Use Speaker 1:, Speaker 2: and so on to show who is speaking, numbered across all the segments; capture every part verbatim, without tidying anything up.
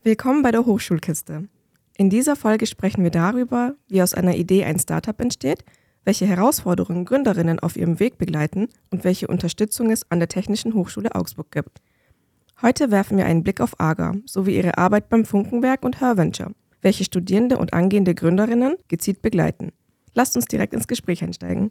Speaker 1: Willkommen bei der Hochschulkiste. In dieser Folge sprechen wir darüber, wie aus einer Idee ein Startup entsteht, welche Herausforderungen Gründerinnen auf ihrem Weg begleiten und welche Unterstützung es an der Technischen Hochschule Augsburg gibt. Heute werfen wir einen Blick auf AGA sowie ihre Arbeit beim Funkenwerk und HerVenture, welche Studierende und angehende Gründerinnen gezielt begleiten. Lasst uns direkt ins Gespräch einsteigen.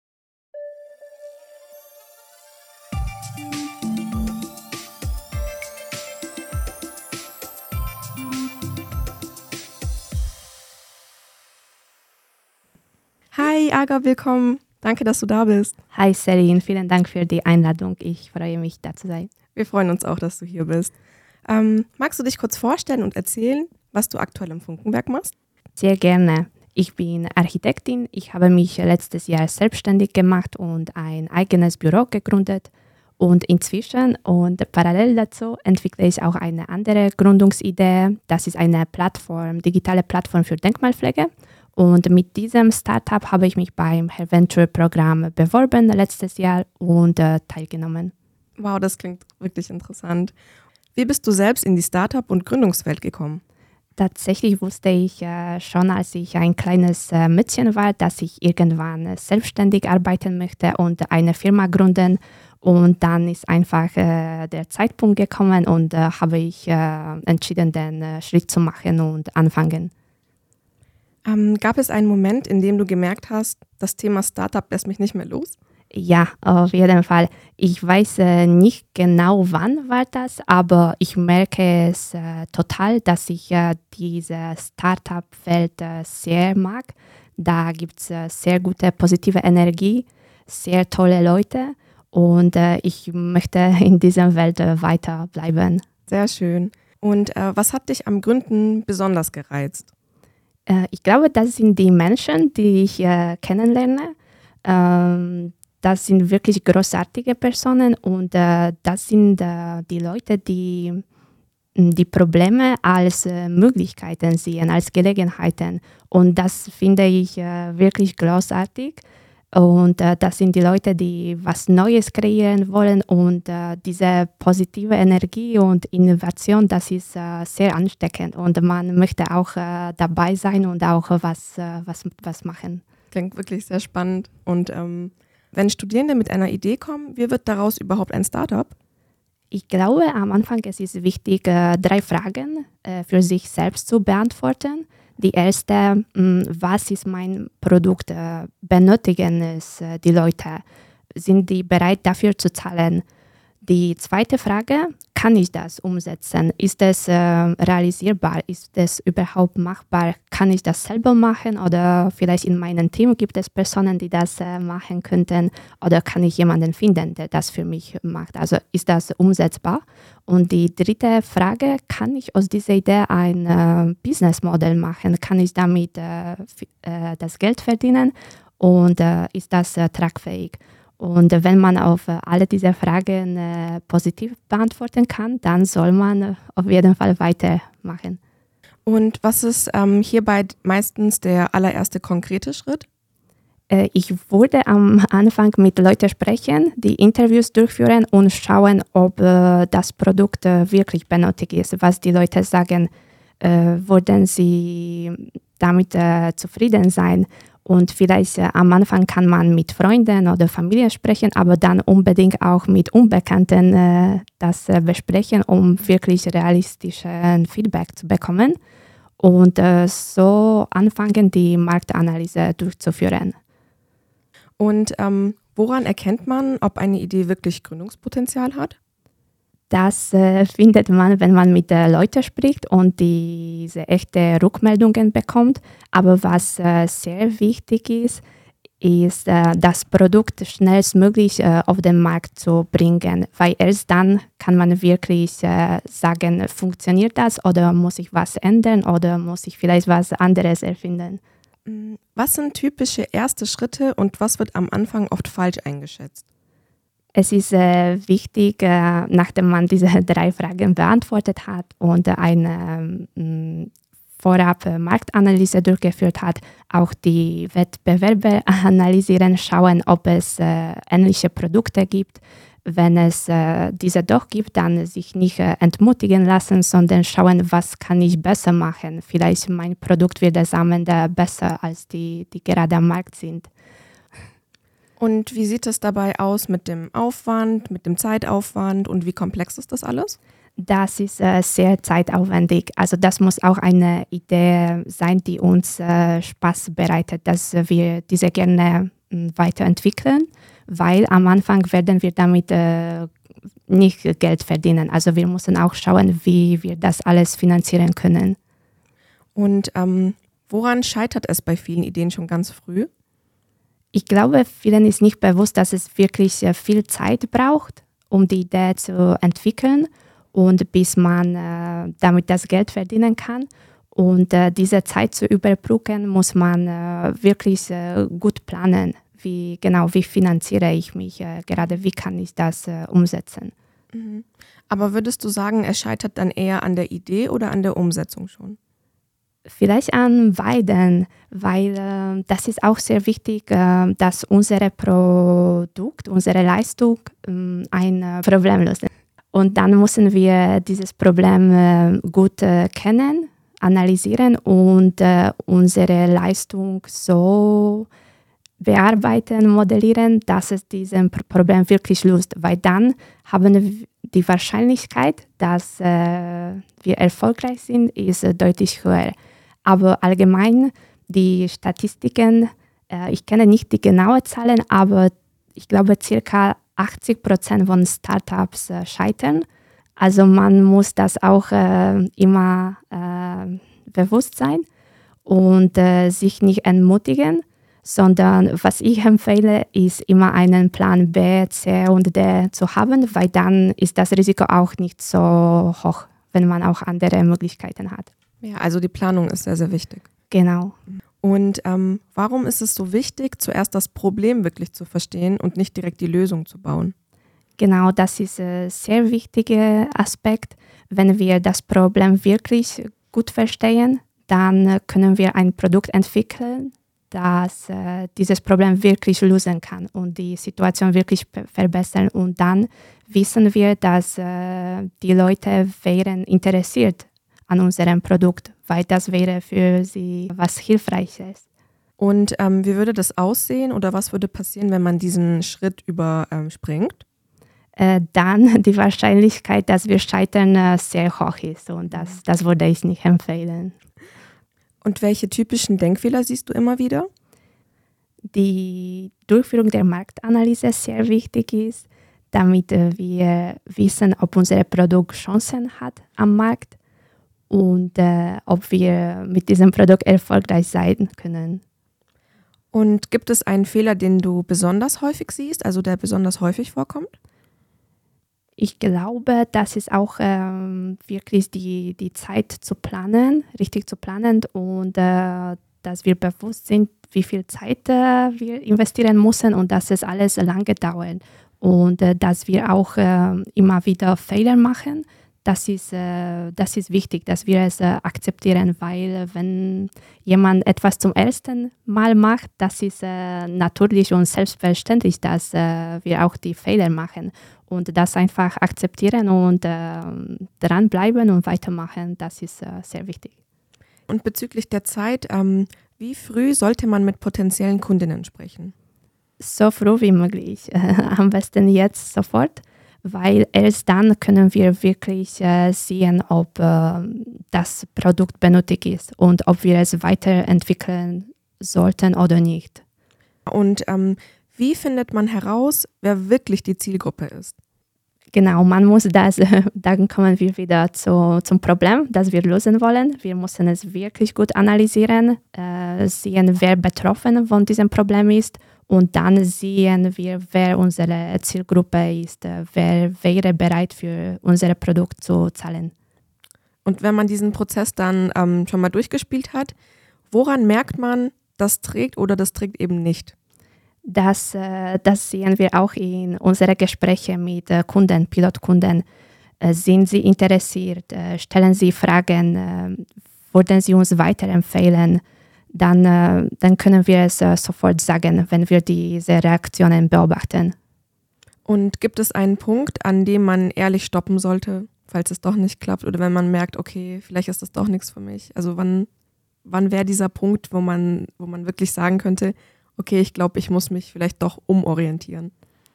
Speaker 1: Hi Aga, willkommen. Danke, dass du da bist.
Speaker 2: Hi Celine, vielen Dank für die Einladung. Ich freue mich, da zu sein.
Speaker 1: Wir freuen uns auch, dass du hier bist. Ähm, magst du dich kurz vorstellen und erzählen, was du aktuell im Funkenwerk machst?
Speaker 2: Sehr gerne. Ich bin Architektin. Ich habe mich letztes Jahr selbstständig gemacht und ein eigenes Büro gegründet. Und inzwischen und parallel dazu entwickle ich auch eine andere Gründungsidee. Das ist eine Plattform, digitale Plattform für Denkmalpflege. Und mit diesem Startup habe ich mich beim HerVenture-Programm beworben letztes Jahr und äh, teilgenommen.
Speaker 1: Wow, das klingt wirklich interessant. Wie bist du selbst in die Startup- und Gründungswelt gekommen?
Speaker 2: Tatsächlich wusste ich äh, schon, als ich ein kleines äh, Mädchen war, dass ich irgendwann äh, selbstständig arbeiten möchte und eine Firma gründen. Und dann ist einfach äh, der Zeitpunkt gekommen und äh, habe ich äh, entschieden, den äh, Schritt zu machen und anfangen.
Speaker 1: Ähm, gab es einen Moment, in dem du gemerkt hast, das Thema Startup lässt mich nicht mehr los?
Speaker 2: Ja, auf jeden Fall. Ich weiß äh, nicht genau, wann war das, aber ich merke es äh, total, dass ich äh, diese Startup-Welt äh, sehr mag. Da gibt es äh, sehr gute, positive Energie, sehr tolle Leute und äh, ich möchte in dieser Welt äh, weiterbleiben.
Speaker 1: Sehr schön. Und äh, was hat dich am Gründen besonders gereizt?
Speaker 2: Äh, ich glaube, das sind die Menschen, die ich äh, kennenlerne. Ähm, Das sind wirklich großartige Personen und äh, das sind äh, die Leute, die die Probleme als äh, Möglichkeiten sehen, als Gelegenheiten. Und das finde ich äh, wirklich großartig. Und äh, das sind die Leute, die was Neues kreieren wollen. Und äh, diese positive Energie und Innovation, das ist äh, sehr ansteckend. Und man möchte auch äh, dabei sein und auch was, äh, was, was machen.
Speaker 1: Klingt wirklich sehr spannend. Und ähm wenn Studierende mit einer Idee kommen, wie wird daraus überhaupt ein Startup?
Speaker 2: Ich glaube, am Anfang es ist wichtig, äh, drei Fragen äh, für sich selbst zu beantworten. Die erste, mh, was ist mein Produkt? Äh, benötigen es äh, die Leute? Sind die bereit dafür zu zahlen? Die zweite Frage, kann ich das umsetzen? Ist es äh, realisierbar? Ist es überhaupt machbar? Kann ich das selber machen oder vielleicht in meinem Team gibt es Personen, die das äh, machen könnten oder kann ich jemanden finden, der das für mich macht? Also ist das umsetzbar? Und die dritte Frage, kann ich aus dieser Idee ein äh, Businessmodell machen? Kann ich damit äh, f- äh, das Geld verdienen und äh, ist das äh, tragfähig? Und wenn man auf alle diese Fragen äh, positiv beantworten kann, dann soll man äh, auf jeden Fall weitermachen.
Speaker 1: Und was ist ähm, hierbei meistens der allererste konkrete Schritt?
Speaker 2: Äh, ich würde am Anfang mit Leuten sprechen, die Interviews durchführen und schauen, ob äh, das Produkt äh, wirklich benötigt ist, was die Leute sagen, äh, würden sie damit äh, zufrieden sein. Und vielleicht äh, am Anfang kann man mit Freunden oder Familie sprechen, aber dann unbedingt auch mit Unbekannten äh, das äh, besprechen, um wirklich realistischen Feedback zu bekommen. Und äh, so anfangen, die Marktanalyse durchzuführen.
Speaker 1: Und ähm, woran erkennt man, ob eine Idee wirklich Gründungspotenzial hat?
Speaker 2: Das äh, findet man, wenn man mit den Leuten spricht und diese echte Rückmeldungen bekommt. Aber was äh, sehr wichtig ist, ist, äh, das Produkt schnellstmöglich äh, auf den Markt zu bringen. Weil erst dann kann man wirklich äh, sagen, funktioniert das oder muss ich was ändern oder muss ich vielleicht was anderes erfinden.
Speaker 1: Was sind typische erste Schritte und was wird am Anfang oft falsch eingeschätzt?
Speaker 2: Es ist äh, wichtig, äh, nachdem man diese drei Fragen beantwortet hat und eine äh, vorab äh, Marktanalyse durchgeführt hat, auch die Wettbewerbe analysieren, schauen, ob es äh, ähnliche Produkte gibt, Wenn es äh, diese doch gibt, dann sich nicht äh, entmutigen lassen, sondern schauen, was kann ich besser machen. Vielleicht mein Produkt wird es am Ende besser als die, die gerade am Markt sind.
Speaker 1: Und wie sieht es dabei aus mit dem Aufwand, mit dem Zeitaufwand und wie komplex ist das alles?
Speaker 2: Das ist äh, sehr zeitaufwendig. Also das muss auch eine Idee sein, die uns äh, Spaß bereitet, dass wir diese gerne äh, weiterentwickeln, weil am Anfang werden wir damit äh, nicht Geld verdienen. Also wir müssen auch schauen, wie wir das alles finanzieren können.
Speaker 1: Und ähm, woran scheitert es bei vielen Ideen schon ganz früh?
Speaker 2: Ich glaube, vielen ist nicht bewusst, dass es wirklich äh, viel Zeit braucht, um die Idee zu entwickeln. Und bis man äh, damit das Geld verdienen kann. Und äh, diese Zeit zu überbrücken, muss man äh, wirklich äh, gut planen. Wie, genau, wie finanziere ich mich äh, gerade, wie kann ich das äh, umsetzen.
Speaker 1: Mhm. Aber würdest du sagen, es scheitert dann eher an der Idee oder an der Umsetzung schon?
Speaker 2: Vielleicht an beiden, weil äh, das ist auch sehr wichtig, äh, dass unser Produkt, unsere Leistung äh, ein äh, Problem löst. Und dann müssen wir dieses Problem äh, gut äh, kennen, analysieren und äh, unsere Leistung so bearbeiten, modellieren, dass es dieses Problem wirklich löst. Weil dann haben wir die Wahrscheinlichkeit, dass äh, wir erfolgreich sind, ist äh, deutlich höher. Aber allgemein die Statistiken, äh, ich kenne nicht die genauen Zahlen, aber ich glaube circa achtzig Prozent von Startups äh, scheitern. Also man muss das auch äh, immer äh, bewusst sein und äh, sich nicht entmutigen, sondern was ich empfehle, ist immer einen Plan B, C und D zu haben, weil dann ist das Risiko auch nicht so hoch, wenn man auch andere Möglichkeiten hat.
Speaker 1: Ja, also die Planung ist sehr, sehr wichtig.
Speaker 2: Genau.
Speaker 1: Und ähm, warum ist es so wichtig, zuerst das Problem wirklich zu verstehen und nicht direkt die Lösung zu bauen?
Speaker 2: Genau, das ist ein sehr wichtiger Aspekt. Wenn wir das Problem wirklich gut verstehen, dann können wir ein Produkt entwickeln, das äh, dieses Problem wirklich lösen kann und die Situation wirklich verbessern. Und dann wissen wir, dass äh, die Leute wären interessiert an unserem Produkt, weil das wäre für sie was Hilfreiches.
Speaker 1: Und ähm, wie würde das aussehen oder was würde passieren, wenn man diesen Schritt überspringt?
Speaker 2: Äh, dann die Wahrscheinlichkeit, dass wir scheitern, äh, sehr hoch ist und das, das würde ich nicht empfehlen.
Speaker 1: Und welche typischen Denkfehler siehst du immer wieder?
Speaker 2: Die Durchführung der Marktanalyse sehr wichtig ist, damit äh, wir wissen, ob unser Produkt Chancen hat am Markt und äh, ob wir mit diesem Produkt erfolgreich sein können.
Speaker 1: Und gibt es einen Fehler, den du besonders häufig siehst, also der besonders häufig vorkommt?
Speaker 2: Ich glaube, das ist auch ähm, wirklich die, die Zeit zu planen, richtig zu planen und äh, dass wir bewusst sind, wie viel Zeit äh, wir investieren müssen und dass es alles lange dauert und äh, dass wir auch äh, immer wieder Fehler machen. Das ist, äh, das ist wichtig, dass wir es äh, akzeptieren, weil wenn jemand etwas zum ersten Mal macht, das ist äh, natürlich und selbstverständlich, dass äh, wir auch die Fehler machen und das einfach akzeptieren und äh, dranbleiben und weitermachen, das ist äh, sehr wichtig.
Speaker 1: Und bezüglich der Zeit, ähm, wie früh sollte man mit potenziellen Kundinnen sprechen?
Speaker 2: So früh wie möglich, äh, am besten jetzt sofort. Weil erst dann können wir wirklich äh, sehen, ob äh, das Produkt benötigt ist und ob wir es weiterentwickeln sollten oder nicht.
Speaker 1: Und ähm, wie findet man heraus, wer wirklich die Zielgruppe ist?
Speaker 2: Genau, man muss das, äh, dann kommen wir wieder zu, zum Problem, das wir lösen wollen. Wir müssen es wirklich gut analysieren, äh, sehen, wer betroffen von diesem Problem ist. Und dann sehen wir, wer unsere Zielgruppe ist, wer wäre bereit für unser Produkt zu zahlen.
Speaker 1: Und wenn man diesen Prozess dann ähm, schon mal durchgespielt hat, woran merkt man, das trägt oder das trägt eben nicht?
Speaker 2: Das, äh, das sehen wir auch in unseren Gesprächen mit äh, Kunden, Pilotkunden. Äh, sind sie interessiert? Äh, stellen sie Fragen? Äh, würden sie uns weiterempfehlen? Dann, äh, dann können wir es äh, sofort sagen, wenn wir diese Reaktionen beobachten.
Speaker 1: Und gibt es einen Punkt, an dem man ehrlich stoppen sollte, falls es doch nicht klappt oder wenn man merkt, okay, vielleicht ist das doch nichts für mich? Also wann, wann wäre dieser Punkt, wo man, wo man wirklich sagen könnte, okay, ich glaube, ich muss mich vielleicht doch umorientieren?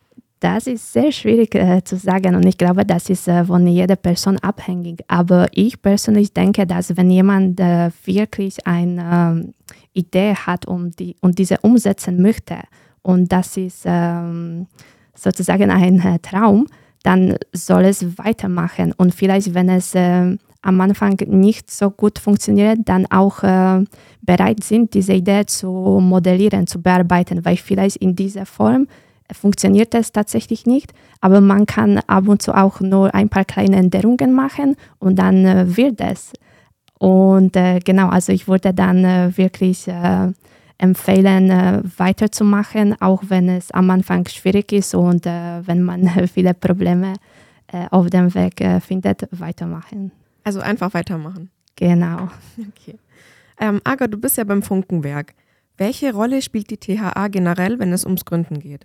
Speaker 2: Das ist sehr schwierig äh, zu sagen und ich glaube, das ist äh, von jeder Person abhängig. Aber ich persönlich denke, dass wenn jemand äh, wirklich eine ähm, Idee hat und, die, und diese umsetzen möchte und das ist ähm, sozusagen ein äh, Traum, dann soll es weitermachen und vielleicht, wenn es äh, am Anfang nicht so gut funktioniert, dann auch äh, bereit sind, diese Idee zu modellieren, zu bearbeiten, weil vielleicht in dieser Form funktioniert es tatsächlich nicht, aber man kann ab und zu auch nur ein paar kleine Änderungen machen und dann äh, wird es. Und äh, genau, also ich würde dann äh, wirklich äh, empfehlen, äh, weiterzumachen, auch wenn es am Anfang schwierig ist und äh, wenn man äh, viele Probleme äh, auf dem Weg äh, findet, weitermachen.
Speaker 1: Also einfach weitermachen.
Speaker 2: Genau.
Speaker 1: Okay. Ähm, Aga, du bist ja beim Funkenwerk. Welche Rolle spielt die T H A generell, wenn es ums Gründen geht?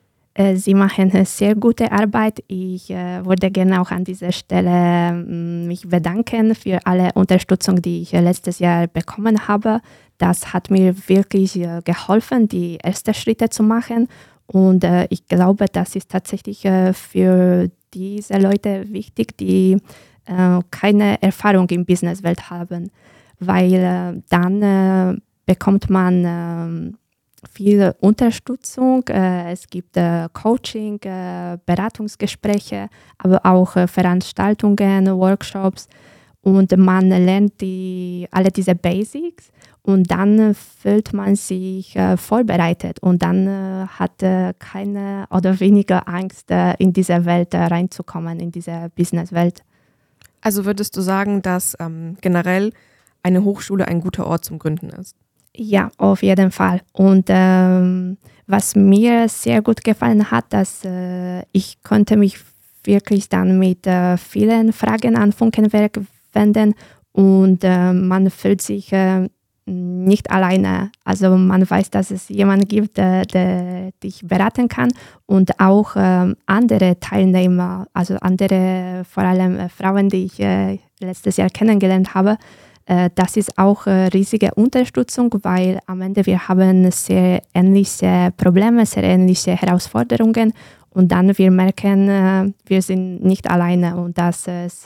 Speaker 2: Sie machen sehr gute Arbeit. Ich äh, würde gerne auch an dieser Stelle äh, mich bedanken für alle Unterstützung, die ich äh, letztes Jahr bekommen habe. Das hat mir wirklich äh, geholfen, die ersten Schritte zu machen. Und äh, ich glaube, das ist tatsächlich äh, für diese Leute wichtig, die äh, keine Erfahrung in Businesswelt haben, weil äh, dann äh, bekommt man äh, viel Unterstützung, äh, es gibt äh, Coaching, äh, Beratungsgespräche, aber auch äh, Veranstaltungen, Workshops und man lernt die, alle diese Basics und dann äh, fühlt man sich äh, vorbereitet und dann äh, hat äh, keine oder weniger Angst, äh, in diese Welt äh, reinzukommen, in diese Businesswelt.
Speaker 1: Also würdest du sagen, dass ähm, generell eine Hochschule ein guter Ort zum Gründen ist?
Speaker 2: Ja, auf jeden Fall. Und ähm, was mir sehr gut gefallen hat, dass äh, ich konnte mich wirklich dann mit äh, vielen Fragen an Funkenwerk wenden und äh, man fühlt sich äh, nicht alleine. Also man weiß, dass es jemanden gibt, der, der dich beraten kann und auch äh, andere Teilnehmer, also andere, vor allem äh, Frauen, die ich äh, letztes Jahr kennengelernt habe. Das ist auch eine riesige Unterstützung, weil am Ende wir haben sehr ähnliche Probleme, sehr ähnliche Herausforderungen und dann wir merken, wir sind nicht alleine und dass es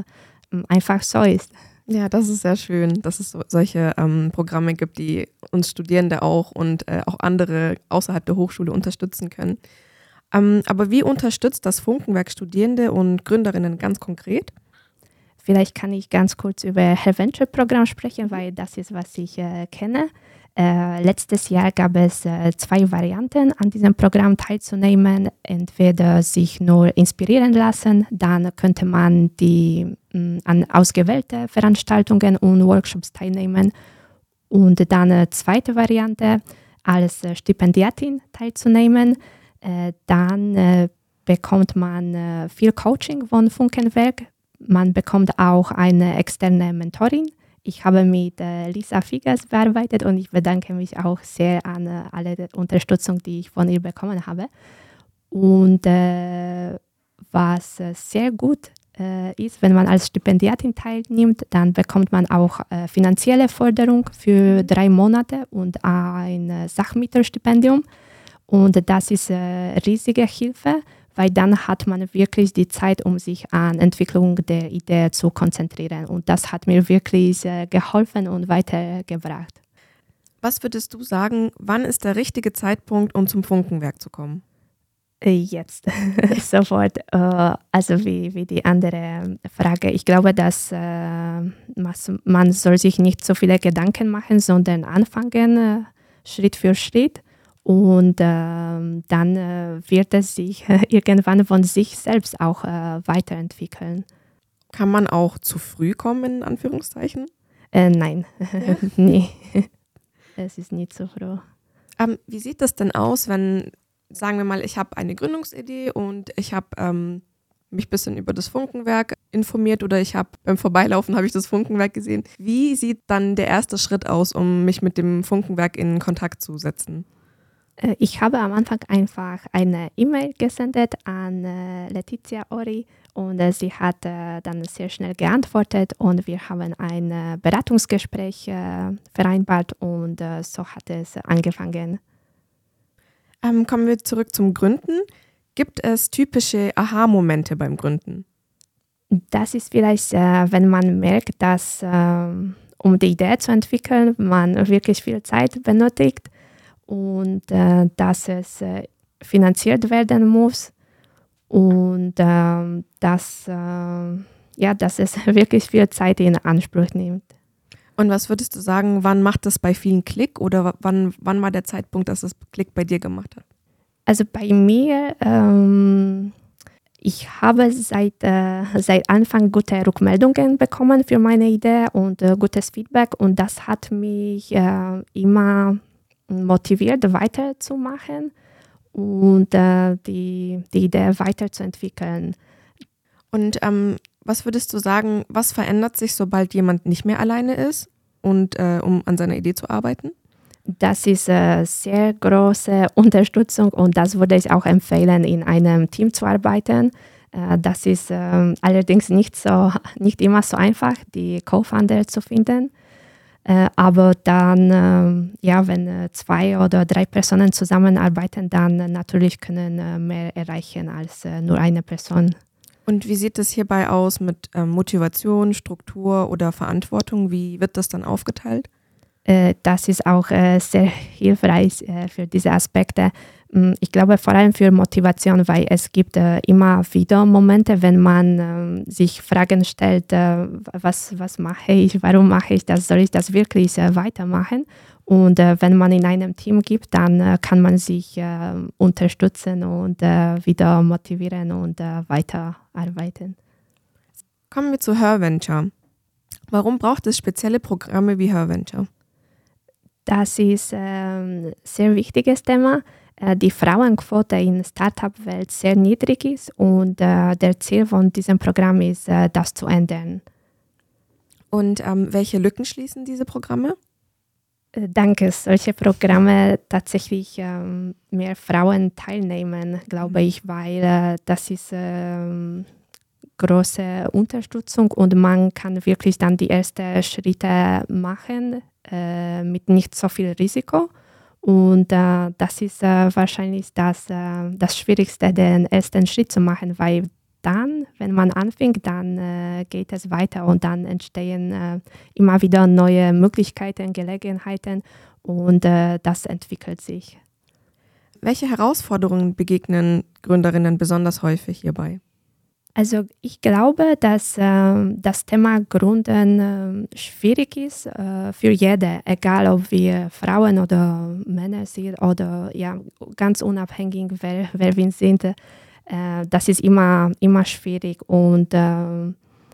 Speaker 2: einfach so ist.
Speaker 1: Ja, das ist sehr schön, dass es so, solche ähm, Programme gibt, die uns Studierende auch und äh, auch andere außerhalb der Hochschule unterstützen können. Ähm, aber wie unterstützt das Funkenwerk Studierende und Gründerinnen ganz konkret?
Speaker 2: Vielleicht kann ich ganz kurz über Her Venture-Programm sprechen, weil das ist, was ich äh, kenne. Äh, letztes Jahr gab es äh, zwei Varianten, an diesem Programm teilzunehmen. Entweder sich nur inspirieren lassen, dann könnte man die, mh, an ausgewählte Veranstaltungen und Workshops teilnehmen. Und dann eine zweite Variante, als äh, Stipendiatin teilzunehmen. Äh, dann äh, bekommt man äh, viel Coaching von Funkenwerk. Man bekommt auch eine externe Mentorin. Ich habe mit äh, Lisa Figers bearbeitet und ich bedanke mich auch sehr an äh, alle die Unterstützung, die ich von ihr bekommen habe. Und äh, was äh, sehr gut äh, ist, wenn man als Stipendiatin teilnimmt, dann bekommt man auch äh, finanzielle Förderung für drei Monate und ein äh, Sachmittelstipendium. Und das ist eine riesige Hilfe, weil dann hat man wirklich die Zeit, um sich an Entwicklung der Idee zu konzentrieren. Und das hat mir wirklich äh, geholfen und weitergebracht.
Speaker 1: Was würdest du sagen, wann ist der richtige Zeitpunkt, um zum Funkenwerk zu kommen?
Speaker 2: Jetzt, sofort. Äh, also wie, wie die andere Frage. Ich glaube, dass äh, man soll sich nicht so viele Gedanken machen, sondern anfangen, äh, Schritt für Schritt. Und äh, dann äh, wird es sich äh, irgendwann von sich selbst auch äh, weiterentwickeln.
Speaker 1: Kann man auch zu früh kommen, in Anführungszeichen?
Speaker 2: Äh, nein, ja? Nee, es ist nicht so früh.
Speaker 1: Ähm, wie sieht das denn aus, wenn, sagen wir mal, ich habe eine Gründungsidee und ich habe ähm, mich ein bisschen über das Funkenwerk informiert oder ich habe beim Vorbeilaufen habe ich das Funkenwerk gesehen. Wie sieht dann der erste Schritt aus, um mich mit dem Funkenwerk in Kontakt zu setzen?
Speaker 2: Äh, Ich habe am Anfang einfach eine E-Mail gesendet an äh, Letizia Ori und äh, sie hat äh, dann sehr schnell geantwortet und wir haben ein äh, Beratungsgespräch äh, vereinbart und äh, so hat es angefangen.
Speaker 1: Ähm, kommen wir zurück zum Gründen. Gibt es typische Aha-Momente beim Gründen?
Speaker 2: Das ist vielleicht, äh, wenn man merkt, dass ähm, um die Idee zu entwickeln, man wirklich viel Zeit benötigt und äh, dass es äh, finanziert werden muss und ähm, dass, äh, ja, dass es wirklich viel Zeit in Anspruch nimmt.
Speaker 1: Und was würdest du sagen, wann macht das bei vielen Klick oder wa- wann, wann war der Zeitpunkt, dass es Klick bei dir gemacht hat?
Speaker 2: Also bei mir, ähm, ich habe seit, äh, seit Anfang gute Rückmeldungen bekommen für meine Idee und äh, gutes Feedback und das hat mich äh, immer motiviert, weiterzumachen und äh, die, die Idee weiterzuentwickeln.
Speaker 1: Und ähm, was würdest du sagen, was verändert sich, sobald jemand nicht mehr alleine ist und äh, um an seiner Idee zu arbeiten?
Speaker 2: Das ist äh, sehr große Unterstützung und das würde ich auch empfehlen, in einem Team zu arbeiten. Äh, das ist äh, allerdings nicht, so, nicht immer so einfach, die Co-Founder zu finden. Äh, aber dann, äh, ja, wenn äh, zwei oder drei Personen zusammenarbeiten, dann äh, natürlich können äh, mehr erreichen als äh, nur eine Person.
Speaker 1: Und wie sieht es hierbei aus mit ähm, Motivation, Struktur oder Verantwortung? Wie wird das dann aufgeteilt?
Speaker 2: Äh, das ist auch äh, sehr hilfreich äh, für diese Aspekte. Mm, Ich glaube vor allem für Motivation, weil es gibt äh, immer wieder Momente, wenn man ähm, sich Fragen stellt, äh, was, was mache ich, warum mache ich das, soll ich das wirklich äh, weitermachen? Und äh, wenn man in einem Team gibt, dann äh, kann man sich äh, unterstützen und äh, wieder motivieren und äh, weiterarbeiten.
Speaker 1: Kommen wir zu HerVenture. Warum braucht es spezielle Programme wie HerVenture?
Speaker 2: Das ist ein ähm, sehr wichtiges Thema. Äh, die Frauenquote in der Startup-Welt sehr niedrig ist und äh, der Ziel von diesem Programm ist, äh, das zu ändern.
Speaker 1: Und ähm, welche Lücken schließen diese Programme?
Speaker 2: Äh, danke, solche Programme tatsächlich ähm, mehr Frauen teilnehmen, glaube ich, weil äh, das ist ähm, große Unterstützung und man kann wirklich dann die ersten Schritte machen äh, mit nicht so viel Risiko. Und äh, das ist äh, wahrscheinlich das, äh, das Schwierigste, den ersten Schritt zu machen, weil dann, wenn man anfängt, dann äh, geht es weiter und dann entstehen äh, immer wieder neue Möglichkeiten, Gelegenheiten und äh, das entwickelt sich.
Speaker 1: Welche Herausforderungen begegnen Gründerinnen besonders häufig hierbei?
Speaker 2: Also ich glaube, dass ähm, das Thema Gründen ähm, schwierig ist äh, für jede, egal ob wir Frauen oder Männer sind oder ja, ganz unabhängig, wer, wer wir sind. Äh, das ist immer, immer schwierig und ähm,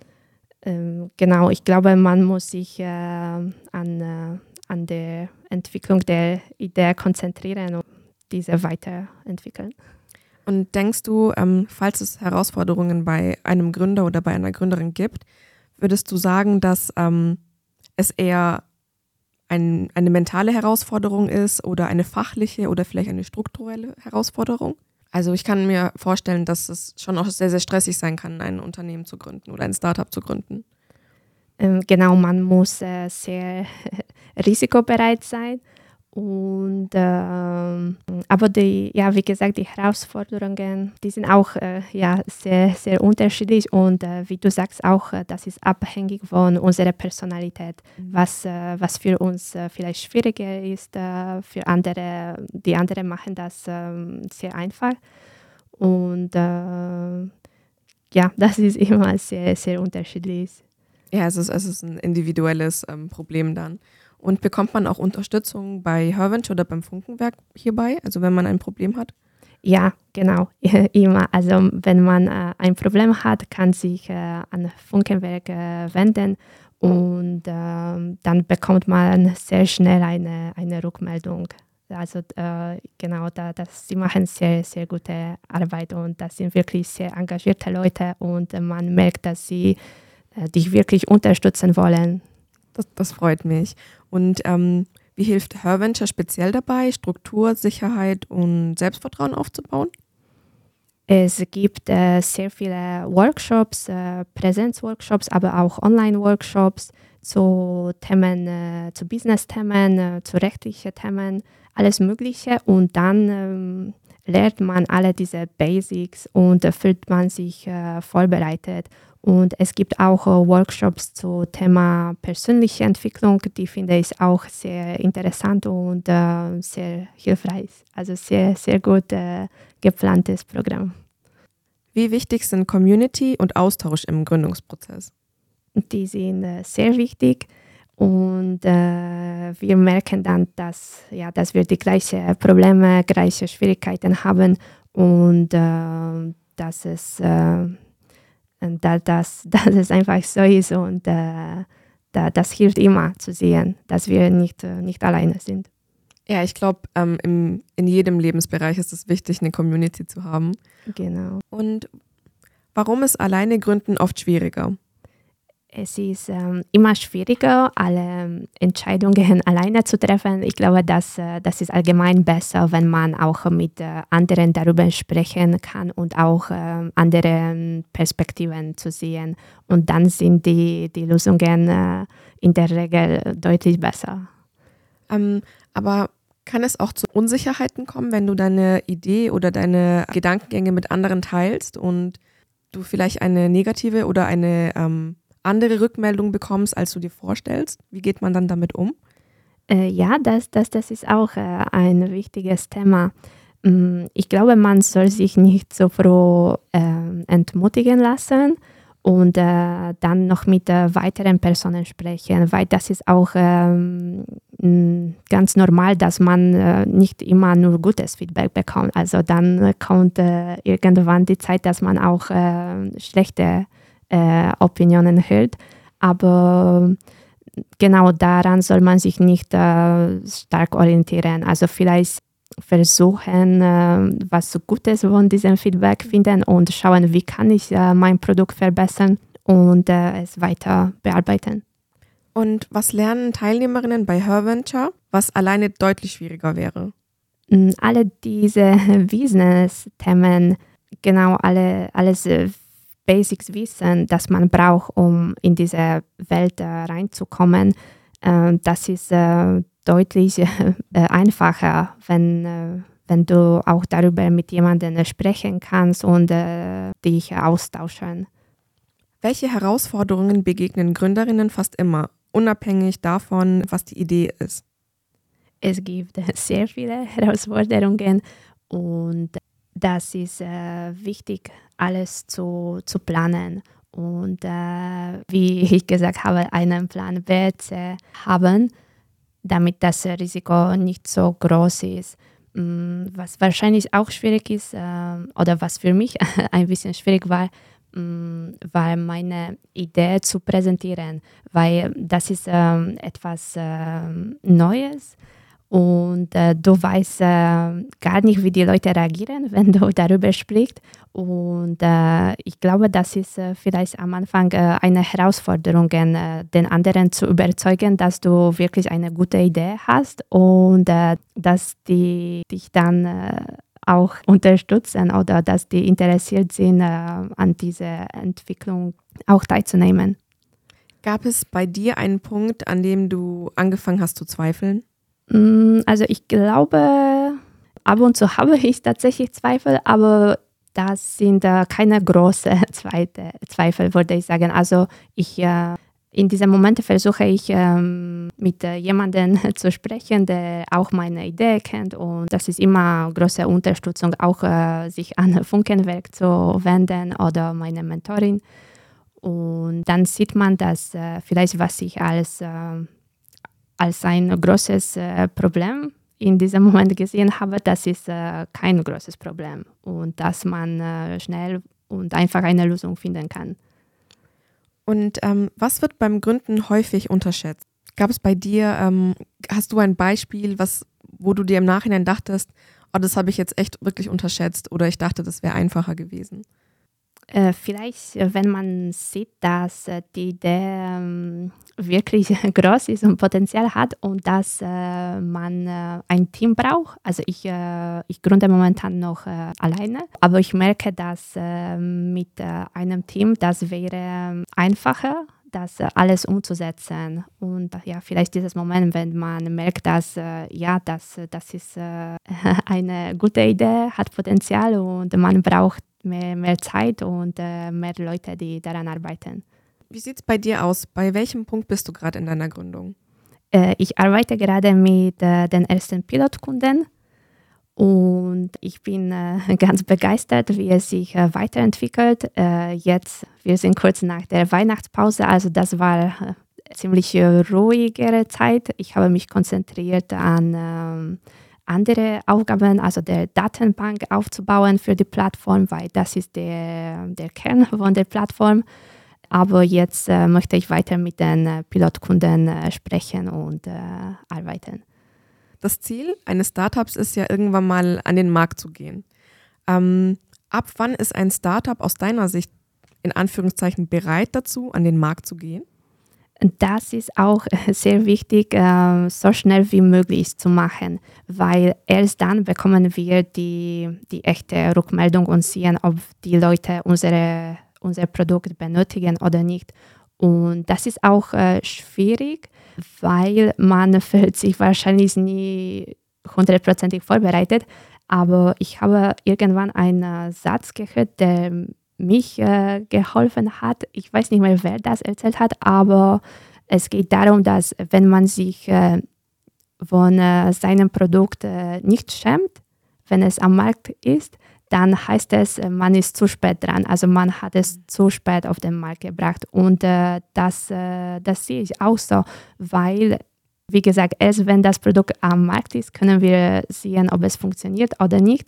Speaker 2: ähm, genau, ich glaube, man muss sich äh, an, äh, an der Entwicklung der Idee konzentrieren und diese weiterentwickeln.
Speaker 1: Und denkst du, ähm, falls es Herausforderungen bei einem Gründer oder bei einer Gründerin gibt, würdest du sagen, dass ähm, es eher ein, eine mentale Herausforderung ist oder eine fachliche oder vielleicht eine strukturelle Herausforderung? Also ich kann mir vorstellen, dass es schon auch sehr, sehr stressig sein kann, ein Unternehmen zu gründen oder ein Startup zu gründen.
Speaker 2: Ähm, genau, man muss äh, sehr risikobereit sein. Und ähm, aber die, ja, wie gesagt, die Herausforderungen, die sind auch äh, ja, sehr, sehr unterschiedlich und äh, wie du sagst auch, äh, das ist abhängig von unserer Personalität,
Speaker 1: Mhm.
Speaker 2: was, äh, was für uns äh, vielleicht schwieriger ist, äh, für andere, die anderen machen das ähm, sehr einfach und äh, ja, das ist immer sehr, sehr unterschiedlich.
Speaker 1: Ja, es ist, es ist ein individuelles ähm, Problem dann. Und bekommt man auch Unterstützung bei HerVenture oder beim Funkenwerk hierbei, also wenn man ein Problem hat?
Speaker 2: Ja, genau, immer. Also wenn man äh, ein Problem hat, kann sich äh, an Funkenwerk äh, wenden und ähm, dann bekommt man sehr schnell eine, eine Rückmeldung. Also äh, genau, da, das, sie machen sehr, sehr gute Arbeit und das sind wirklich sehr engagierte Leute und äh, man merkt, dass sie äh, dich wirklich unterstützen wollen.
Speaker 1: Das, das freut mich. Und ähm, Wie hilft HerVenture speziell dabei, Struktur, Sicherheit und Selbstvertrauen aufzubauen?
Speaker 2: Es gibt äh, sehr viele Workshops, äh, Präsenzworkshops, aber auch Online-Workshops zu Themen, äh, zu Business-Themen, äh, zu rechtlichen Themen, alles Mögliche. Und dann ähm, lernt man alle diese Basics und äh, fühlt man sich äh, vorbereitet. Und es gibt auch äh, Workshops zu Thema persönliche Entwicklung, die finde ich auch sehr interessant und äh, sehr hilfreich. Also sehr, sehr gut äh, geplantes Programm.
Speaker 1: Wie wichtig sind Community und Austausch im Gründungsprozess?
Speaker 2: Die sind äh, sehr wichtig und äh, wir merken dann, dass, ja, dass wir die gleichen Probleme, gleiche Schwierigkeiten haben und äh, dass es äh, da, dass, dass es einfach so ist und äh, da, das hilft immer zu sehen, dass wir nicht, äh, nicht alleine sind.
Speaker 1: Ja, ich glaube, ähm, im, in jedem Lebensbereich ist es wichtig, eine Community zu haben.
Speaker 2: Genau.
Speaker 1: Und warum ist alleine Gründen oft schwieriger?
Speaker 2: Es ist ähm, immer schwieriger, alle Entscheidungen alleine zu treffen. Ich glaube, dass, äh, das ist allgemein besser, wenn man auch mit äh, anderen darüber sprechen kann und auch äh, andere Perspektiven zu sehen. Und dann sind die, die Lösungen äh, in der Regel deutlich besser.
Speaker 1: Ähm, aber kann es auch zu Unsicherheiten kommen, wenn du deine Idee oder deine Gedankengänge mit anderen teilst und du vielleicht eine negative oder eine ähm, andere Rückmeldung bekommst, als du dir vorstellst? Wie geht man dann damit um?
Speaker 2: Äh, ja, das, das, das ist auch äh, ein wichtiges Thema. Mm, Ich glaube, man soll sich nicht so früh äh, entmutigen lassen und äh, dann noch mit äh, weiteren Personen sprechen, weil das ist auch ähm, m, ganz normal, dass man äh, nicht immer nur gutes Feedback bekommt. Also dann äh, kommt äh, irgendwann die Zeit, dass man auch äh, schlechte äh, Opinionen hört. Aber genau daran soll man sich nicht äh, stark orientieren. Also vielleicht versuchen, äh, was Gutes von diesem Feedback finden und schauen, wie kann ich äh, mein Produkt verbessern und äh, es weiter bearbeiten.
Speaker 1: Und was lernen Teilnehmerinnen bei HerVenture, was alleine deutlich schwieriger wäre?
Speaker 2: Mm, Alle diese Business-Themen, genau alle, alles äh, Basics wissen, das man braucht, um in diese Welt äh, reinzukommen, äh, das ist äh, deutlich äh, einfacher, wenn, äh, wenn du auch darüber mit jemandem sprechen kannst und äh, dich austauschen.
Speaker 1: Welche Herausforderungen begegnen Gründerinnen fast immer, unabhängig davon, was die Idee ist?
Speaker 2: Es gibt sehr viele Herausforderungen und das ist äh, wichtig, alles zu, zu planen und äh, wie ich gesagt habe, einen Plan B, C haben, damit das Risiko nicht so groß ist. Mm, Was wahrscheinlich auch schwierig ist äh, oder was für mich ein bisschen schwierig war, mm, war meine Idee zu präsentieren, weil das ist ähm, etwas ähm, Neues. Und äh, du weißt äh, gar nicht, wie die Leute reagieren, wenn du darüber sprichst. Und äh, ich glaube, das ist äh, vielleicht am Anfang äh, eine Herausforderung, äh, den anderen zu überzeugen, dass du wirklich eine gute Idee hast und äh, dass die dich dann äh, auch unterstützen oder dass die interessiert sind, äh, an dieser Entwicklung auch teilzunehmen.
Speaker 1: Gab es bei dir einen Punkt, an dem du angefangen hast zu zweifeln?
Speaker 2: Also ich glaube, ab und zu habe ich tatsächlich Zweifel, aber das sind äh, keine großen Zweite, Zweifel, würde ich sagen. Also ich, äh, in diesen Momenten versuche ich ähm, mit äh, jemandem zu sprechen, der auch meine Idee kennt und das ist immer große Unterstützung, auch äh, sich an Funkenwerk zu wenden oder meine Mentorin. Und dann sieht man, dass äh, vielleicht, was ich als äh, als ein großes äh, Problem in diesem Moment gesehen habe, das ist äh, kein großes Problem und dass man äh, schnell und einfach eine Lösung finden kann.
Speaker 1: Und ähm, was wird beim Gründen häufig unterschätzt? Gab es bei dir, ähm, hast du ein Beispiel, was, wo du dir im Nachhinein dachtest, oh, das habe ich jetzt echt wirklich unterschätzt oder ich dachte, das wäre einfacher gewesen?
Speaker 2: Äh, vielleicht, äh, wenn man sieht, dass äh, die Idee ähm, wirklich groß ist und Potenzial hat und dass äh, man äh, ein Team braucht. Also ich, äh, ich gründe momentan noch äh, alleine, aber ich merke, dass äh, mit äh, einem Team, das wäre einfacher, das äh, alles umzusetzen. Und äh, ja, vielleicht dieses Moment, wenn man merkt, dass äh, ja, das, das ist äh, eine gute Idee, hat Potenzial und man braucht mehr, mehr Zeit und äh, mehr Leute, die daran arbeiten.
Speaker 1: Wie sieht es bei dir aus? Bei welchem Punkt bist du gerade in deiner Gründung?
Speaker 2: Äh, ich arbeite gerade mit äh, den ersten Pilotkunden und ich bin äh, ganz begeistert, wie es sich äh, weiterentwickelt. Äh, jetzt, wir sind kurz nach der Weihnachtspause, also das war äh, ziemlich äh, ruhigere Zeit. Ich habe mich konzentriert an ähm, andere Aufgaben, also der Datenbank aufzubauen für die Plattform, weil das ist der, der Kern von der Plattform. Aber jetzt äh, möchte ich weiter mit den äh, Pilotkunden äh, sprechen und äh, arbeiten.
Speaker 1: Das Ziel eines Startups ist ja irgendwann mal an den Markt zu gehen. Ähm, ab wann ist ein Startup aus deiner Sicht in Anführungszeichen bereit dazu, an den Markt zu gehen?
Speaker 2: Das ist auch sehr wichtig, äh, so schnell wie möglich zu machen, weil erst dann bekommen wir die, die echte Rückmeldung und sehen, ob die Leute unsere, unser Produkt benötigen oder nicht. Und das ist auch äh, schwierig, weil man fühlt sich wahrscheinlich nie hundertprozentig vorbereitet. Aber ich habe irgendwann einen Satz gehört, der mich äh, geholfen hat. Ich weiß nicht mehr, wer das erzählt hat, aber es geht darum, dass wenn man sich äh, von äh, seinem Produkt äh, nicht schämt, wenn es am Markt ist, dann heißt es, man ist zu spät dran. Also man hat es zu spät auf den Markt gebracht. Und äh, das, äh, das sehe ich auch so, weil, wie gesagt, erst wenn das Produkt am Markt ist, können wir sehen, ob es funktioniert oder nicht.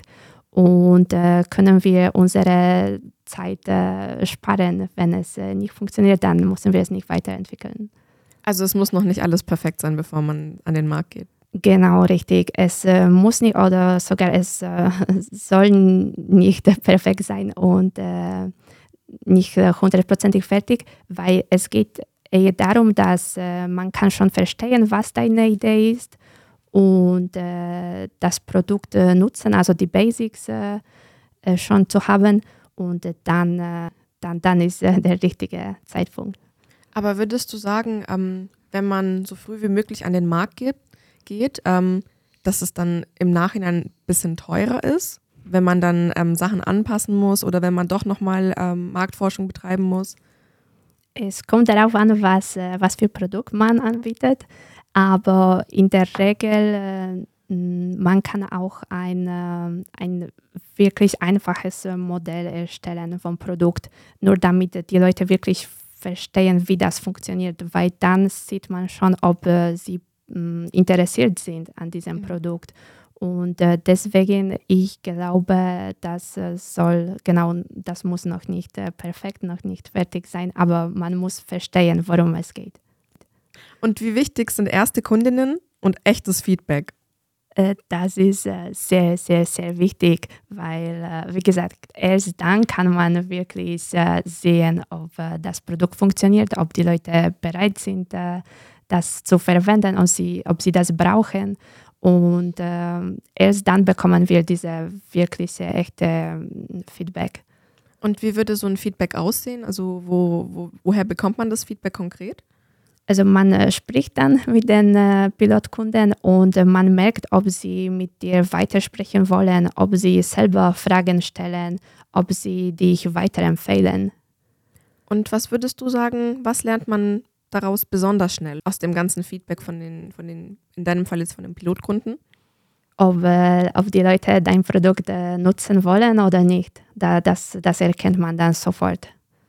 Speaker 2: Und äh, können wir unsere Zeit äh, sparen. Wenn es äh, nicht funktioniert, dann müssen wir es nicht weiterentwickeln.
Speaker 1: Also es muss noch nicht alles perfekt sein, bevor man an den Markt geht.
Speaker 2: Genau, richtig. Es äh, muss nicht oder sogar es äh, soll nicht perfekt sein und äh, nicht hundertprozentig äh, fertig, weil es geht eher darum, dass äh, man kann schon verstehen, was deine Idee ist und äh, das Produkt äh, nutzen, also die Basics äh, äh, schon zu haben und äh, dann, äh, dann, dann ist äh, der richtige Zeitpunkt.
Speaker 1: Aber würdest du sagen, ähm, wenn man so früh wie möglich an den Markt geht, geht ähm, dass es dann im Nachhinein ein bisschen teurer ist, wenn man dann ähm, Sachen anpassen muss oder wenn man doch nochmal ähm, Marktforschung betreiben muss?
Speaker 2: Es kommt darauf an, was, äh, was für Produkt man anbietet. Aber in der Regel, äh, man kann auch ein, äh, ein wirklich einfaches Modell erstellen vom Produkt, nur damit die Leute wirklich verstehen, wie das funktioniert, weil dann sieht man schon, ob äh, sie mh, interessiert sind an diesem mhm. Produkt. Und äh, deswegen, ich glaube, das äh, soll, genau, das muss noch nicht äh, perfekt, noch nicht fertig sein, aber man muss verstehen, worum es geht.
Speaker 1: Und wie wichtig sind erste Kundinnen und echtes Feedback?
Speaker 2: Äh, das ist äh, sehr, sehr, sehr wichtig, weil, äh, wie gesagt, erst dann kann man wirklich äh, sehen, ob äh, das Produkt funktioniert, ob die Leute bereit sind, äh, das zu verwenden, ob sie, ob sie das brauchen. Und äh, erst dann bekommen wir diese wirkliche, echte äh, Feedback.
Speaker 1: Und wie würde so ein Feedback aussehen? Also wo, wo, woher bekommt man das Feedback konkret?
Speaker 2: Also man äh, spricht dann mit den äh, Pilotkunden und äh, man merkt, ob sie mit dir weitersprechen wollen, ob sie selber Fragen stellen, ob sie dich weiterempfehlen.
Speaker 1: Und was würdest du sagen, was lernt man daraus besonders schnell aus dem ganzen Feedback von den, von den, in deinem Fall jetzt von den Pilotkunden?
Speaker 2: Ob, äh, ob die Leute dein Produkt äh, nutzen wollen oder nicht, da, das, das erkennt man dann sofort.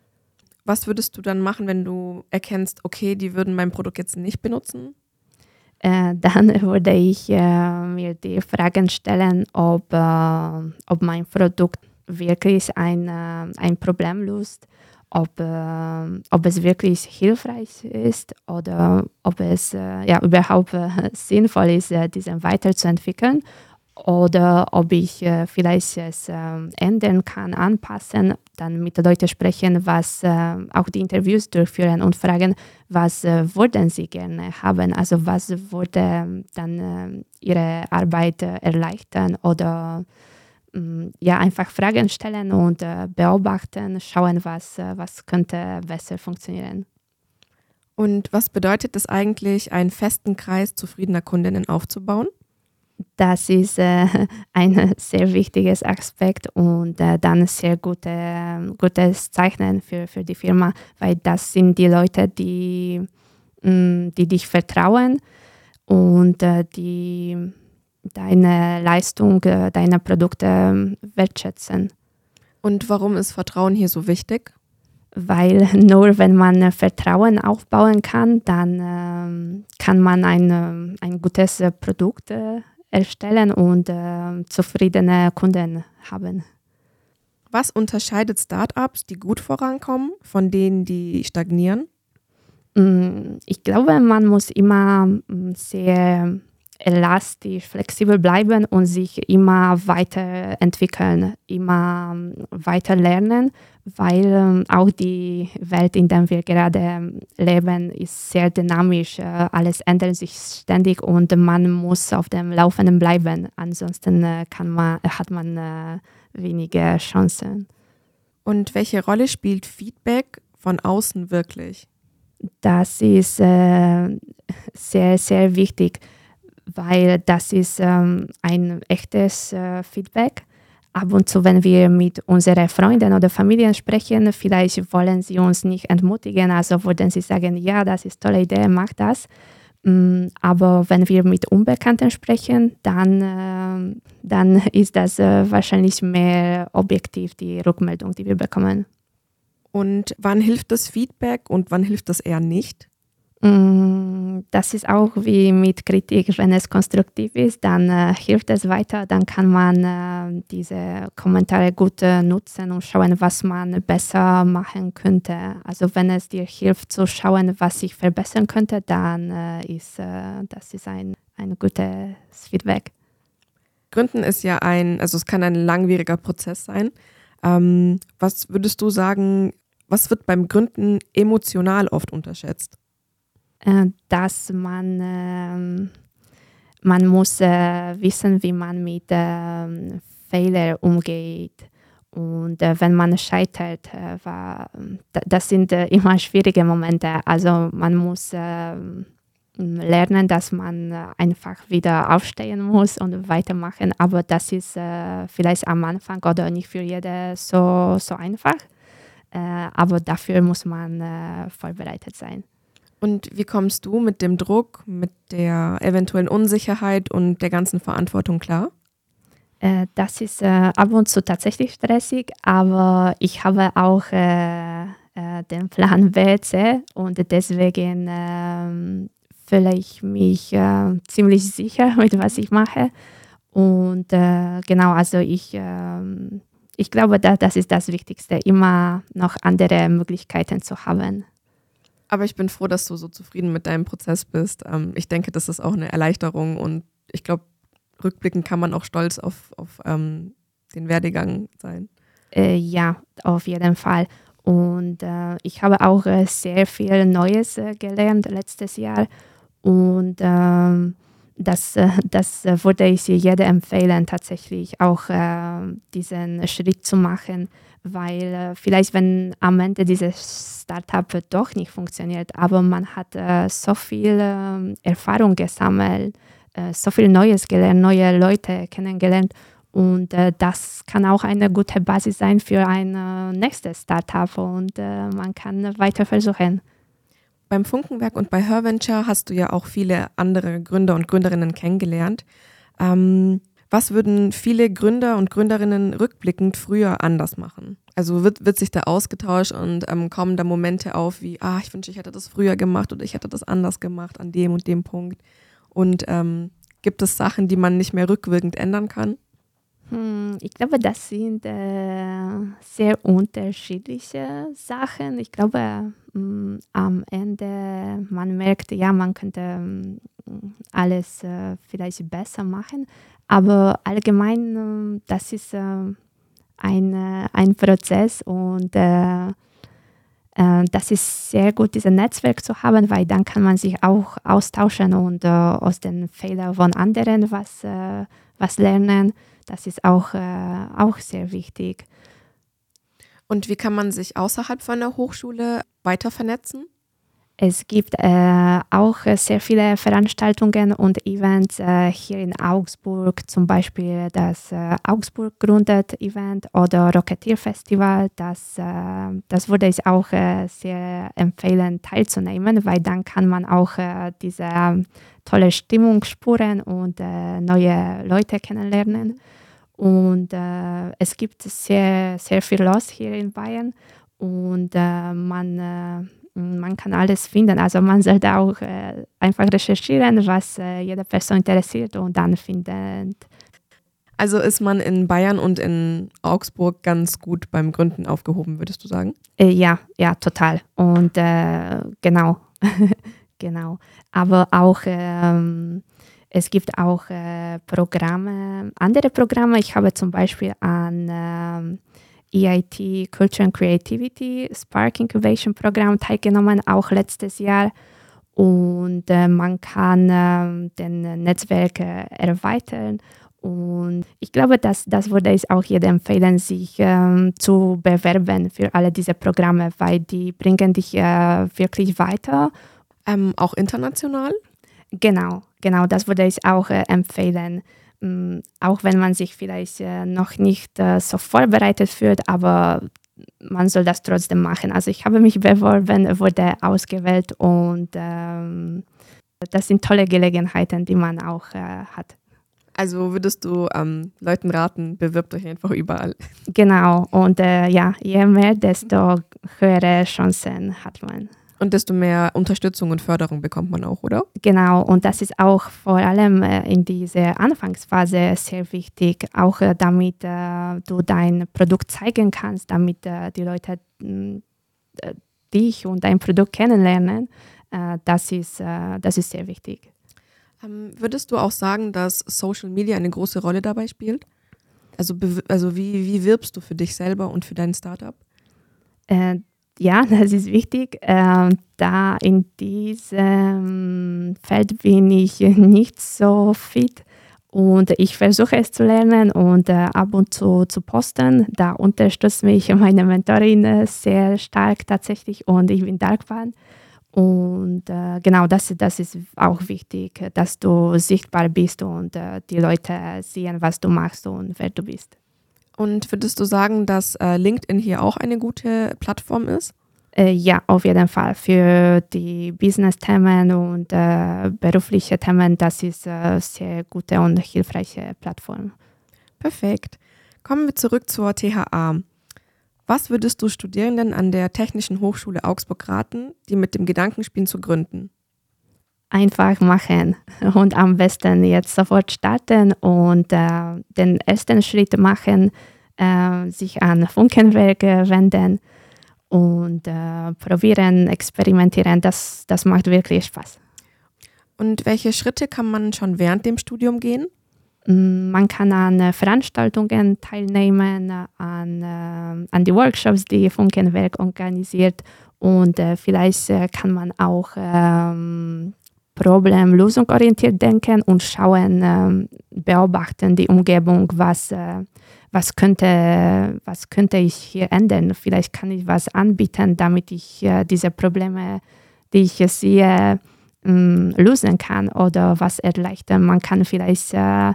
Speaker 1: Was würdest du dann machen, wenn du erkennst, okay, die würden mein Produkt jetzt nicht benutzen?
Speaker 2: Äh, dann würde ich äh, mir die Fragen stellen, ob, äh, ob mein Produkt wirklich ein, äh, ein Problem löst, ob, äh, ob es wirklich hilfreich ist oder ob es äh, ja, überhaupt äh, sinnvoll ist, äh, diesen weiterzuentwickeln. oder ob ich äh, vielleicht es äh, ändern kann, anpassen, dann mit den Leuten sprechen, was äh, auch die Interviews durchführen und fragen, was äh, würden sie gerne haben, also was würde dann äh, ihre Arbeit äh, erleichtern oder mh, ja, einfach Fragen stellen und äh, beobachten, schauen, was, äh, was könnte besser funktionieren.
Speaker 1: Und was bedeutet es eigentlich, einen festen Kreis zufriedener Kundinnen aufzubauen?
Speaker 2: Das ist äh, ein sehr wichtiges Aspekt und äh, dann sehr gute, gutes Zeichen für, für die Firma, weil das sind die Leute, die, mh, die dich vertrauen und äh, die deine Leistung, äh, deine Produkte wertschätzen.
Speaker 1: Und warum ist Vertrauen hier so wichtig?
Speaker 2: Weil nur wenn man Vertrauen aufbauen kann, dann ähm, kann man ein, ein gutes Produkt äh, erstellen und äh, zufriedene Kunden haben.
Speaker 1: Was unterscheidet Startups, die gut vorankommen, von denen, die stagnieren?
Speaker 2: Ich glaube, man muss immer sehr elastisch, flexibel bleiben und sich immer weiterentwickeln, immer weiter lernen, weil auch die Welt, in der wir gerade leben, ist sehr dynamisch. Alles ändert sich ständig und man muss auf dem Laufenden bleiben. Ansonsten kann man, hat man weniger Chancen.
Speaker 1: Und welche Rolle spielt Feedback von außen wirklich?
Speaker 2: Das ist äh, sehr, sehr wichtig, weil das ist ähm, ein echtes äh, Feedback. Ab und zu, wenn wir mit unseren Freunden oder Familien sprechen, vielleicht wollen sie uns nicht entmutigen, also würden sie sagen, ja, das ist eine tolle Idee, mach das. Mm, aber wenn wir mit Unbekannten sprechen, dann, äh, dann ist das äh, wahrscheinlich mehr objektiv, die Rückmeldung, die wir bekommen.
Speaker 1: Und wann hilft das Feedback und wann hilft das eher nicht?
Speaker 2: Das ist auch wie mit Kritik. Wenn es konstruktiv ist, dann äh, hilft es weiter. Dann kann man äh, diese Kommentare gut äh, nutzen und schauen, was man besser machen könnte. Also wenn es dir hilft zu schauen, was ich verbessern könnte, dann äh, ist äh, das ist ein, ein gutes Feedback.
Speaker 1: Gründen ist ja ein, also es kann ein langwieriger Prozess sein. Ähm, was würdest du sagen, was wird beim Gründen emotional oft unterschätzt?
Speaker 2: Äh, dass man, äh, man muss äh, wissen, wie man mit äh, Fehlern umgeht. Und äh, wenn man scheitert, äh, war, das sind äh, immer schwierige Momente. Also man muss äh, lernen, dass man äh, einfach wieder aufstehen muss und weitermachen. Aber das ist äh, vielleicht am Anfang oder nicht für jeden so, so einfach. Äh, aber dafür muss man äh, vorbereitet sein.
Speaker 1: Und wie kommst du mit dem Druck, mit der eventuellen Unsicherheit und der ganzen Verantwortung klar?
Speaker 2: Äh, das ist äh, ab und zu tatsächlich stressig, aber ich habe auch äh, äh, den Plan B, C und deswegen äh, fühle ich mich äh, ziemlich sicher mit was ich mache. Und äh, genau, also ich, äh, ich glaube, dass das ist das Wichtigste, immer noch andere Möglichkeiten zu haben.
Speaker 1: Aber ich bin froh, dass du so zufrieden mit deinem Prozess bist. Ähm, ich denke, das ist auch eine Erleichterung und ich glaube, rückblickend kann man auch stolz auf, auf ähm, den Werdegang sein.
Speaker 2: Äh, ja, auf jeden Fall. Und äh, ich habe auch äh, sehr viel Neues äh, gelernt letztes Jahr und ähm, das, äh, das äh, würde ich jedem empfehlen, tatsächlich auch äh, diesen Schritt zu machen, weil äh, vielleicht, wenn am Ende dieses Startup doch nicht funktioniert, aber man hat äh, so viel äh, Erfahrung gesammelt, äh, so viel Neues gelernt, neue Leute kennengelernt und äh, das kann auch eine gute Basis sein für ein äh, nächstes Startup und äh, man kann weiter versuchen.
Speaker 1: Beim Funkenwerk und bei HerVenture hast du ja auch viele andere Gründer und Gründerinnen kennengelernt. Ähm, was würden viele Gründer und Gründerinnen rückblickend früher anders machen? Also wird, wird sich da ausgetauscht und ähm, kommen da Momente auf wie, ah, ich wünsche, ich hätte das früher gemacht oder ich hätte das anders gemacht an dem und dem Punkt. Und ähm, gibt es Sachen, die man nicht mehr rückwirkend ändern kann?
Speaker 2: Hm, ich glaube, das sind äh, sehr unterschiedliche Sachen. Ich glaube, mh, am Ende, man merkt, ja, man könnte mh, alles äh, vielleicht besser machen, aber allgemein, äh, das ist äh, ein, äh, ein Prozess und äh, äh, das ist sehr gut, dieses Netzwerk zu haben, weil dann kann man sich auch austauschen und äh, aus den Fehlern von anderen was, äh, was lernen. Das ist auch, äh, auch sehr wichtig.
Speaker 1: Und wie kann man sich außerhalb von der Hochschule weiter vernetzen?
Speaker 2: Es gibt äh, auch äh, sehr viele Veranstaltungen und Events äh, hier in Augsburg, zum Beispiel das äh, Augsburg Gründet Event oder Rocketeer Festival. Das, äh, das würde ich auch äh, sehr empfehlen, teilzunehmen, weil dann kann man auch äh, diese äh, tolle Stimmung spüren und äh, neue Leute kennenlernen. Und äh, es gibt sehr, sehr viel los hier in Bayern und äh, man äh, Man kann alles finden. Also man sollte auch äh, einfach recherchieren, was äh, jede Person interessiert und dann findet.
Speaker 1: Also ist man in Bayern und in Augsburg ganz gut beim Gründen aufgehoben, würdest du sagen?
Speaker 2: Äh, ja, ja, total. Und äh, genau, genau. Aber auch ähm, es gibt auch äh, Programme, andere Programme. Ich habe zum Beispiel an ähm, E I T Culture and Creativity Spark Incubation Programm teilgenommen, auch letztes Jahr. Und äh, man kann äh, den Netzwerk äh, erweitern. Und ich glaube, dass, das würde ich auch jedem empfehlen, sich äh, zu bewerben für alle diese Programme, weil die bringen dich äh, wirklich weiter.
Speaker 1: Ähm, auch international?
Speaker 2: Genau, genau, das würde ich auch äh, empfehlen. Ähm, auch wenn man sich vielleicht äh, noch nicht äh, so vorbereitet fühlt, aber man soll das trotzdem machen. Also ich habe mich beworben, wurde ausgewählt und ähm, das sind tolle Gelegenheiten, die man auch äh, hat.
Speaker 1: Also würdest du ähm, Leuten raten, bewirbt euch einfach überall.
Speaker 2: Genau, und äh, ja, je mehr, desto höhere Chancen hat man.
Speaker 1: Und desto mehr Unterstützung und Förderung bekommt man auch, oder?
Speaker 2: Genau, und das ist auch vor allem äh, in dieser Anfangsphase sehr wichtig, auch äh, damit äh, du dein Produkt zeigen kannst, damit äh, die Leute mh, dich und dein Produkt kennenlernen. Äh, das ist, äh, das ist sehr wichtig.
Speaker 1: Ähm, würdest du auch sagen, dass Social Media eine große Rolle dabei spielt? Also, also wie, wie wirbst du für dich selber und für dein Startup?
Speaker 2: Äh, Ja, das ist wichtig. Ähm, da in diesem Feld bin ich nicht so fit und ich versuche es zu lernen und äh, ab und zu zu posten. Da unterstützt mich meine Mentorin äh, sehr stark tatsächlich und ich bin dankbar. Und äh, genau, das, das ist auch wichtig, dass du sichtbar bist und äh, die Leute sehen, was du machst und wer du bist.
Speaker 1: Und würdest du sagen, dass äh, LinkedIn hier auch eine gute Plattform ist?
Speaker 2: Äh, ja, auf jeden Fall. Für die Business-Themen und äh, berufliche Themen, das ist eine äh, sehr gute und hilfreiche Plattform.
Speaker 1: Perfekt. Kommen wir zurück zur T H A. Was würdest du Studierenden an der Technischen Hochschule Augsburg raten, die mit dem Gedanken spielen zu gründen?
Speaker 2: Einfach machen und am besten jetzt sofort starten und äh, den ersten Schritt machen, äh, sich an Funkenwerke wenden und äh, probieren, experimentieren. Das, das macht wirklich Spaß.
Speaker 1: Und welche Schritte kann man schon während dem Studium gehen?
Speaker 2: Man kann an Veranstaltungen teilnehmen, an, äh, an die Workshops, die Funkenwerk organisiert und äh, vielleicht äh, kann man auch ähm, problemlösungsorientiert denken und schauen, ähm, beobachten die Umgebung, was, äh, was, könnte, was könnte ich hier ändern. Vielleicht kann ich was anbieten, damit ich äh, diese Probleme, die ich sehe, ähm, lösen kann oder was erleichtern. Man kann vielleicht äh,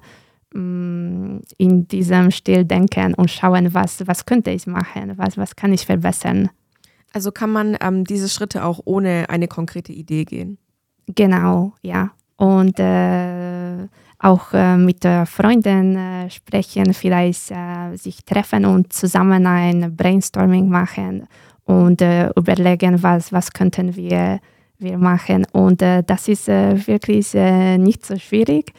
Speaker 2: in diesem Stil denken und schauen, was, was könnte ich machen, was, was kann ich verbessern.
Speaker 1: Also kann man ähm, diese Schritte auch ohne eine konkrete Idee gehen?
Speaker 2: Genau, ja. Und äh, auch äh, mit äh, Freunden äh, sprechen, vielleicht äh, sich treffen und zusammen ein Brainstorming machen und äh, überlegen, was, was könnten wir, wir machen. Und äh, das ist äh, wirklich äh, nicht so schwierig. Mhm.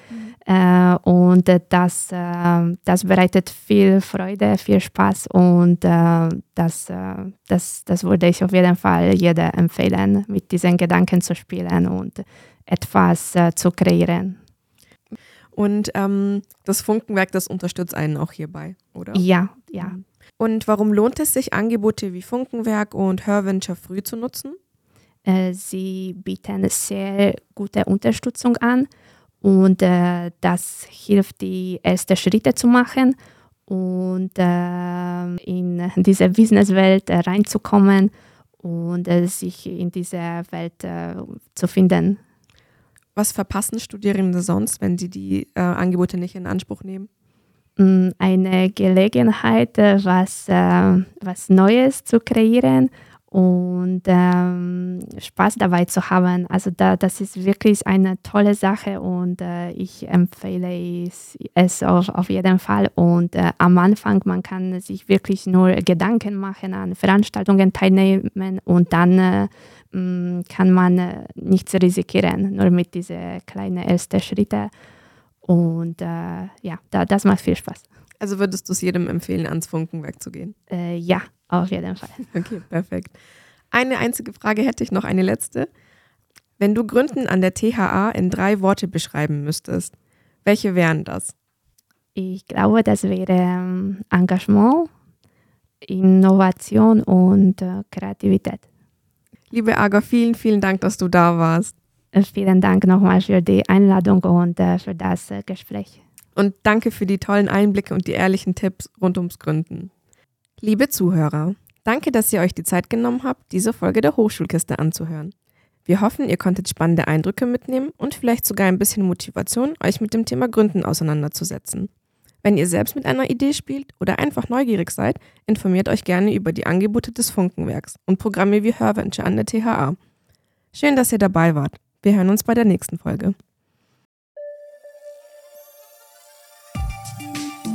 Speaker 2: Äh, und äh, das, äh, das bereitet viel Freude, viel Spaß und äh, das, äh, das, das würde ich auf jeden Fall jedem empfehlen, mit diesen Gedanken zu spielen und etwas äh, zu kreieren.
Speaker 1: Und ähm, das Funkenwerk, das unterstützt einen auch hierbei, oder?
Speaker 2: Ja, ja.
Speaker 1: Und warum lohnt es sich, Angebote wie Funkenwerk und Hörventure früh zu nutzen?
Speaker 2: Äh, sie bieten sehr gute Unterstützung an und äh, das hilft, die ersten Schritte zu machen und äh, in diese Businesswelt äh, reinzukommen und äh, sich in dieser Welt äh, zu finden.
Speaker 1: Was verpassen Studierende sonst, wenn sie die äh, Angebote nicht in Anspruch nehmen?
Speaker 2: Eine Gelegenheit, äh, was, äh, was Neues zu kreieren und ähm, Spaß dabei zu haben. Also da, das ist wirklich eine tolle Sache und äh, ich empfehle es, es auf, auf jeden Fall. Und äh, am Anfang, man kann sich wirklich nur Gedanken machen, an Veranstaltungen teilnehmen und dann äh, kann man äh, nichts riskieren, nur mit diesen kleinen ersten Schritten. Und äh, ja, da, das macht viel Spaß.
Speaker 1: Also würdest du es jedem empfehlen, ans Funkenwerk zu gehen?
Speaker 2: Äh, ja, auf jeden Fall.
Speaker 1: Okay, perfekt. Eine einzige Frage hätte ich noch, eine letzte. Wenn du Gründen an der T H A in drei Worte beschreiben müsstest, welche wären das?
Speaker 2: Ich glaube, das wäre ähm, Engagement, Innovation und äh, Kreativität.
Speaker 1: Liebe Aga, vielen, vielen Dank, dass du da warst.
Speaker 2: Äh, vielen Dank nochmal für die Einladung und äh, für das äh, Gespräch.
Speaker 1: Und danke für die tollen Einblicke und die ehrlichen Tipps rund ums Gründen. Liebe Zuhörer, danke, dass ihr euch die Zeit genommen habt, diese Folge der Hochschulkiste anzuhören. Wir hoffen, ihr konntet spannende Eindrücke mitnehmen und vielleicht sogar ein bisschen Motivation, euch mit dem Thema Gründen auseinanderzusetzen. Wenn ihr selbst mit einer Idee spielt oder einfach neugierig seid, informiert euch gerne über die Angebote des Funkenwerks und Programme wie Hörventure an der T H A. Schön, dass ihr dabei wart. Wir hören uns bei der nächsten Folge.